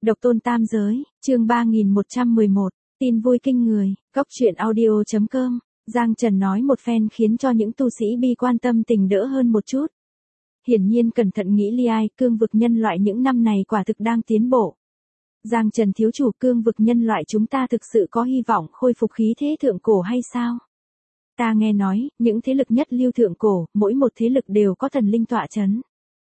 Độc tôn tam giới, chương 3111, tin vui kinh người, góc truyện audio.com, Giang Trần nói một phen khiến cho những tu sĩ bi quan tâm tình đỡ hơn một chút. Hiển nhiên cẩn thận nghĩ li ai, cương vực nhân loại những năm này quả thực đang tiến bộ. Giang Trần thiếu chủ, cương vực nhân loại chúng ta thực sự có hy vọng khôi phục khí thế thượng cổ hay sao? Ta nghe nói, những thế lực nhất lưu thượng cổ, mỗi một thế lực đều có thần linh tọa chấn.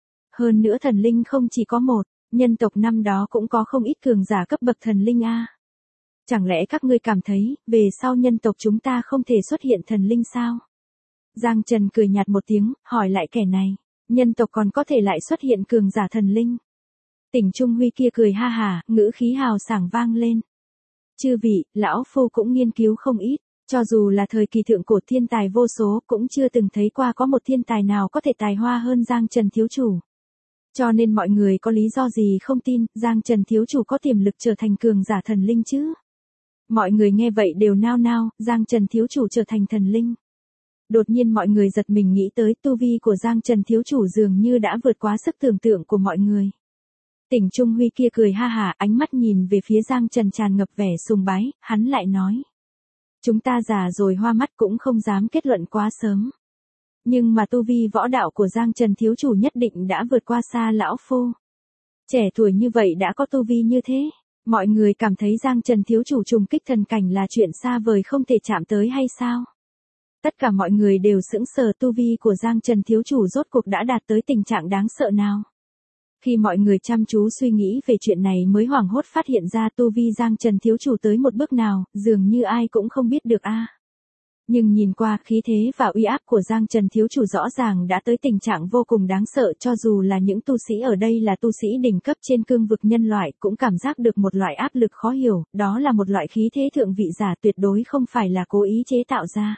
Hơn nữa thần linh không chỉ có một, nhân tộc năm đó cũng có không ít cường giả cấp bậc thần linh a. Chẳng lẽ các ngươi cảm thấy, về sau nhân tộc chúng ta không thể xuất hiện thần linh sao? Giang Trần cười nhạt một tiếng, hỏi lại kẻ này, nhân tộc còn có thể lại xuất hiện cường giả thần linh? Tỉnh Trung Huy kia cười ha hả, ngữ khí hào sảng vang lên. Chư vị, lão phu cũng nghiên cứu không ít, cho dù là thời kỳ thượng cổ thiên tài vô số cũng chưa từng thấy qua có một thiên tài nào có thể tài hoa hơn Giang Trần thiếu chủ. Cho nên mọi người có lý do gì không tin, Giang Trần thiếu chủ có tiềm lực trở thành cường giả thần linh chứ? Mọi người nghe vậy đều nao nao, Giang Trần thiếu chủ trở thành thần linh. Đột nhiên mọi người giật mình nghĩ tới tu vi của Giang Trần thiếu chủ dường như đã vượt quá sức tưởng tượng của mọi người. Tỉnh Trung Huy kia cười ha hả, ánh mắt nhìn về phía Giang Trần tràn ngập vẻ sùng bái, hắn lại nói. Chúng ta già rồi hoa mắt cũng không dám kết luận quá sớm. Nhưng mà tu vi võ đạo của Giang Trần thiếu chủ nhất định đã vượt qua xa lão phu. Trẻ tuổi như vậy đã có tu vi như thế, mọi người cảm thấy Giang Trần thiếu chủ trùng kích thần cảnh là chuyện xa vời không thể chạm tới hay sao? Tất cả mọi người đều sững sờ, tu vi của Giang Trần thiếu chủ rốt cuộc đã đạt tới tình trạng đáng sợ nào. Khi mọi người chăm chú suy nghĩ về chuyện này mới hoảng hốt phát hiện ra tu vi Giang Trần thiếu chủ tới một bước nào, dường như ai cũng không biết được a. Nhưng nhìn qua khí thế và uy áp của Giang Trần thiếu chủ rõ ràng đã tới tình trạng vô cùng đáng sợ, cho dù là những tu sĩ ở đây là tu sĩ đỉnh cấp trên cương vực nhân loại cũng cảm giác được một loại áp lực khó hiểu, đó là một loại khí thế thượng vị giả tuyệt đối không phải là cố ý chế tạo ra.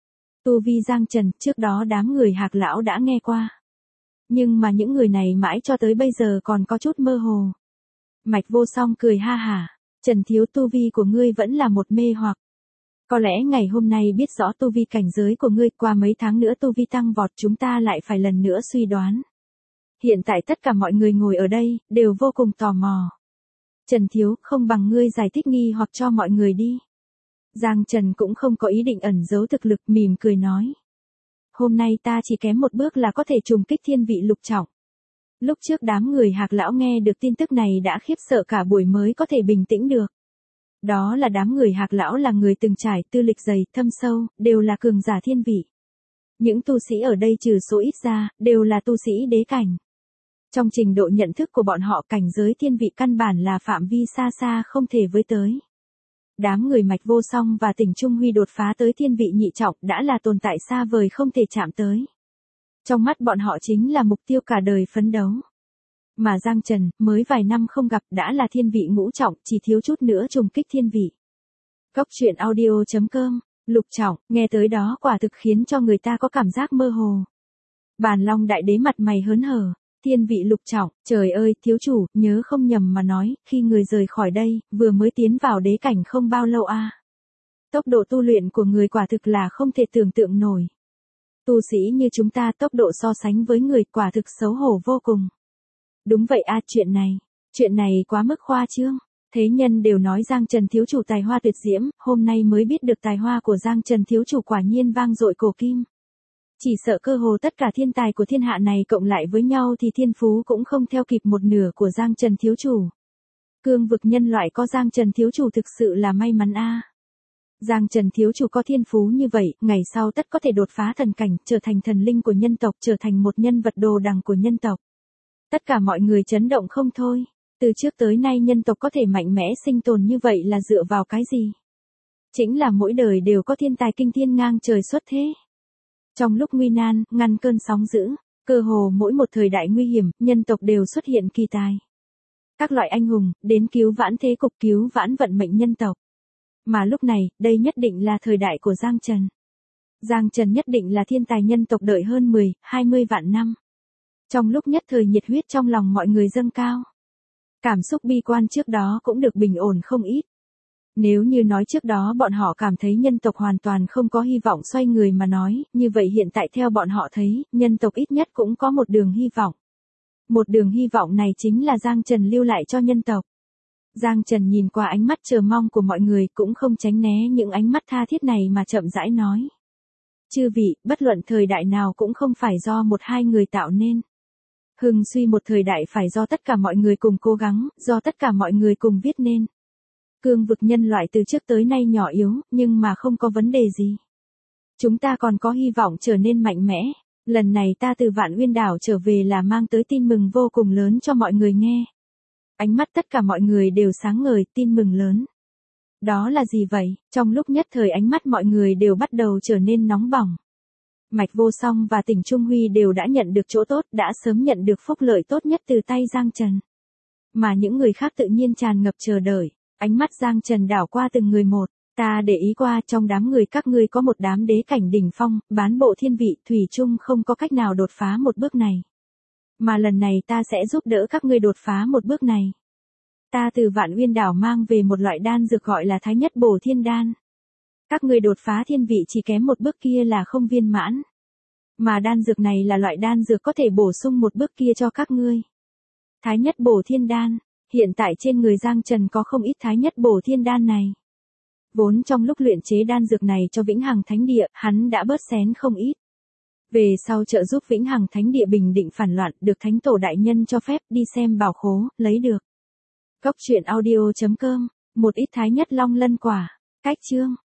Tu vi Giang Trần, trước đó đám người Hạc lão đã nghe qua. Nhưng mà những người này mãi cho tới bây giờ còn có chút mơ hồ. Mạch Vô Song cười ha hả, Trần thiếu, tu vi của ngươi vẫn là một mê hoặc. Có lẽ ngày hôm nay biết rõ tu vi cảnh giới của ngươi, qua mấy tháng nữa tu vi tăng vọt chúng ta lại phải lần nữa suy đoán. Hiện tại tất cả mọi người ngồi ở đây, đều vô cùng tò mò. Trần thiếu, không bằng ngươi giải thích nghi hoặc cho mọi người đi. Giang Trần cũng không có ý định ẩn giấu thực lực, mỉm cười nói. Hôm nay ta chỉ kém một bước là có thể trùng kích thiên vị lục trọng. Lúc trước đám người Hạc lão nghe được tin tức này đã khiếp sợ cả buổi mới có thể bình tĩnh được. Đó là đám người Hạc lão là người từng trải, tư lịch dày, thâm sâu, đều là cường giả thiên vị. Những tu sĩ ở đây trừ số ít ra, đều là tu sĩ đế cảnh. Trong trình độ nhận thức của bọn họ, cảnh giới thiên vị căn bản là phạm vi xa xa không thể với tới. Đám người Mạch Vô Song và Tỉnh Trung Huy đột phá tới thiên vị nhị trọng đã là tồn tại xa vời không thể chạm tới. Trong mắt bọn họ chính là mục tiêu cả đời phấn đấu. Mà Giang Trần, mới vài năm không gặp đã là thiên vị ngũ trọng, chỉ thiếu chút nữa trùng kích thiên vị. Góc truyện audio.com, lục trọng, nghe tới đó quả thực khiến cho người ta có cảm giác mơ hồ. Bàn Long đại đế mặt mày hớn hở, thiên vị lục trọng, trời ơi, thiếu chủ, nhớ không nhầm mà nói, khi người rời khỏi đây, vừa mới tiến vào đế cảnh không bao lâu a. Tốc độ tu luyện của người quả thực là không thể tưởng tượng nổi. Tu sĩ như chúng ta tốc độ so sánh với người quả thực xấu hổ vô cùng. Đúng vậy a, chuyện này quá mức khoa trương. Thế nhân đều nói Giang Trần thiếu chủ tài hoa tuyệt diễm, hôm nay mới biết được tài hoa của Giang Trần thiếu chủ quả nhiên vang dội cổ kim. Chỉ sợ cơ hồ tất cả thiên tài của thiên hạ này cộng lại với nhau thì thiên phú cũng không theo kịp một nửa của Giang Trần thiếu chủ. Cương vực nhân loại có Giang Trần thiếu chủ thực sự là may mắn a. Giang Trần thiếu chủ có thiên phú như vậy, ngày sau tất có thể đột phá thần cảnh, trở thành thần linh của nhân tộc, trở thành một nhân vật đồ đằng của nhân tộc. Tất cả mọi người chấn động không thôi. Từ trước tới nay nhân tộc có thể mạnh mẽ sinh tồn như vậy là dựa vào cái gì? Chính là mỗi đời đều có thiên tài kinh thiên ngang trời xuất thế. Trong lúc nguy nan, ngăn cơn sóng dữ, cơ hồ mỗi một thời đại nguy hiểm, nhân tộc đều xuất hiện kỳ tài. Các loại anh hùng, đến cứu vãn thế cục, cứu vãn vận mệnh nhân tộc. Mà lúc này, đây nhất định là thời đại của Giang Trần. Giang Trần nhất định là thiên tài nhân tộc đợi hơn 10, 20 vạn năm. Trong lúc nhất thời nhiệt huyết trong lòng mọi người dâng cao. Cảm xúc bi quan trước đó cũng được bình ổn không ít. Nếu như nói trước đó bọn họ cảm thấy nhân tộc hoàn toàn không có hy vọng xoay người mà nói, như vậy hiện tại theo bọn họ thấy, nhân tộc ít nhất cũng có một đường hy vọng. Một đường hy vọng này chính là Giang Trần lưu lại cho nhân tộc. Giang Trần nhìn qua ánh mắt chờ mong của mọi người cũng không tránh né những ánh mắt tha thiết này mà chậm rãi nói. Chư vị, bất luận thời đại nào cũng không phải do một hai người tạo nên. Hưng suy một thời đại phải do tất cả mọi người cùng cố gắng, do tất cả mọi người cùng viết nên. Cương vực nhân loại từ trước tới nay nhỏ yếu, nhưng mà không có vấn đề gì. Chúng ta còn có hy vọng trở nên mạnh mẽ. Lần này ta từ Vạn Uyên Đảo trở về là mang tới tin mừng vô cùng lớn cho mọi người nghe. Ánh mắt tất cả mọi người đều sáng ngời, tin mừng lớn. Đó là gì vậy? Trong lúc nhất thời ánh mắt mọi người đều bắt đầu trở nên nóng bỏng. Mạch Vô Song và Tỉnh Trung Huy đều đã nhận được chỗ tốt, đã sớm nhận được phúc lợi tốt nhất từ tay Giang Trần. Mà những người khác tự nhiên tràn ngập chờ đợi. Ánh mắt Giang Trần đảo qua từng người một. Ta để ý qua trong đám người các ngươi có một đám đế cảnh đỉnh phong, bán bộ thiên vị, thủy chung không có cách nào đột phá một bước này. Mà lần này ta sẽ giúp đỡ các ngươi đột phá một bước này. Ta từ Vạn Uyên Đảo mang về một loại đan dược gọi là Thái Nhất Bổ Thiên Đan. Các ngươi đột phá thiên vị chỉ kém một bước kia là không viên mãn. Mà đan dược này là loại đan dược có thể bổ sung một bước kia cho các ngươi. Thái Nhất Bổ Thiên Đan, hiện tại trên người Giang Trần có không ít Thái Nhất Bổ Thiên Đan này. Vốn trong lúc luyện chế đan dược này cho Vĩnh Hằng Thánh Địa, hắn đã bớt xén không ít. Về sau trợ giúp Vĩnh Hằng Thánh Địa bình định phản loạn, được Thánh Tổ đại nhân cho phép đi xem bảo khố, lấy được. Cốc truyện audio.com, một ít Thái Nhất Long Lân quả, cách chương.